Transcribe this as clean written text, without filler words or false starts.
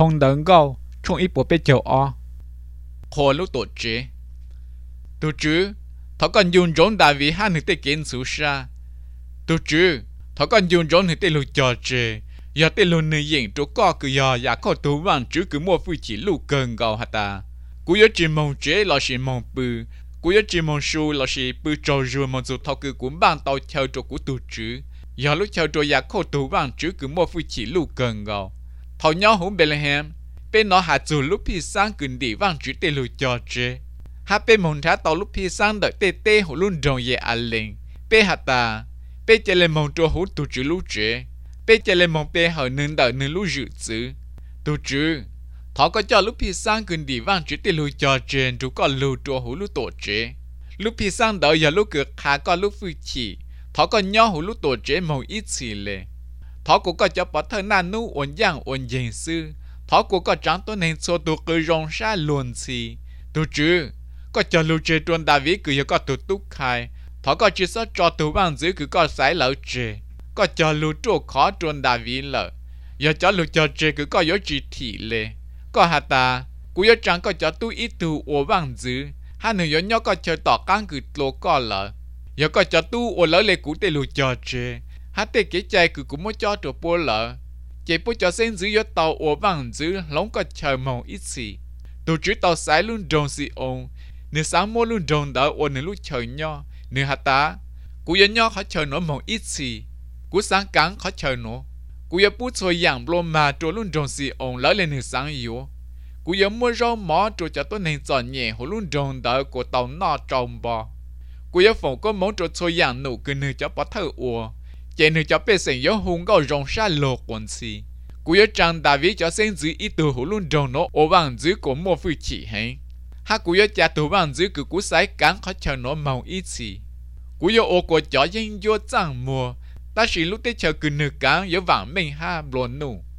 phong đấng gạo trong ít bộ bê chầu o khó lúc tổ chế tổ chứ thọ còn dùng rốn đại vì hai người tê kiến số xa tổ chứ thọ còn dùng rốn người tê lù trò chế giờ tê lù nữ diện chỗ co cứ giờ giả có tủ vàng chứ cứ mua phi chỉ lù cần gạo hả ta cú nhớ chỉ mong chế là chỉ mong bự cú nhớ chỉ mong su là chỉ bự trò rùa mong dù thọ cứ cũng bằng tàu theo chỗ của tổ chứ giờ lúc theo chỗ giả có tủ vàng chứ cứ mua phi chỉ lù cần gạo thọ nhau hùng Bethlehem bên nó hạ dù lúc phi sang cần đi vàng chứ tê lù trò chế hạ bên mong thá tàu lúc phi sang đợi tê tê hồ luôn rồng về à lên bên hạ ta bên chơi lên mong cho hút tổ chứ lúc chế bên chơi lên mong bên hỏi nên đợi nên lúc dự chứ tổ chứ thọ có cho lúc phi sang cần đi vàng chứ tê lù trò chế chú có lù cho hút lúc tổ chế lúc phi sang đợi giờ lúc cực hạ có lúc phi chỉ thọ có nhau hút lúc tổ chế mong ít xì lệ thọ cũng có cho bỏ thơ nan nu ổn giang ổn dành sư thọ cũng có trắng tôi nên số tụ cứ rong xa luôn xì tổ chứ có cho lưu chế tuần đại vĩ cứ có tụ túc khai thọ có chỉ số cho tụ vàng dưới cứ có sải lỡ chế có cho lưu trụ khó tuần đại vĩ lỡ giờ cho lưu cho chế cứ có yếu chỉ thị lệ có hạt ta cũng yếu trắng có cho tu ít tụ ổ vàng dưới hai người yếu nhau có chơi tỏ căng cứ lô có lỡ giờ có cho tu ổ lỡ lệ cũ tê lưu cho chế hát tê kế chạy cứ cũng muốn cho trụ bố lỡ chế bố cho sen dưới yếu tàu ổ vàng dưới lóng có chờ màu ít xì tổ chức tàu sải luôn rồng xì ôn nếu sáng mua luôn rồng đỡ ôn nếu lúc chờ nhau nếu hạt ta cú yếu nhau khó chờ nó màu ít xì cú sáng cắn khó chờ nó cú yếu bút xôi dạng blo mà trôi luôn rồng xì ôn lỡ lên nếu sáng yếu cú yếu mua rau mỏ trôi cho tôi nên chọn nhẹ hồ luôn rồng đỡ của tàu nọ trồng bò cú yếu phòng có món trôi xôi dạng nụ cứ nếu cho bắt thở ua chế nếu cho bê sinh yếu hung gạo rồng xa lột quần xì cú yếu trang đại vĩ cho sen dưới ít từ hồ luôn rồng nó ổ vàng dưới của mua phi chỉ hẹn ha cú yếu cha tủ vàng dưới cứ cú sái cắn khó chờ nó màu ít xì cú yếu ô của chó dân vô chẳng mua ta chỉ lúc tết chờ cứ nửa cắn yếu vàng mình ha buồn nụ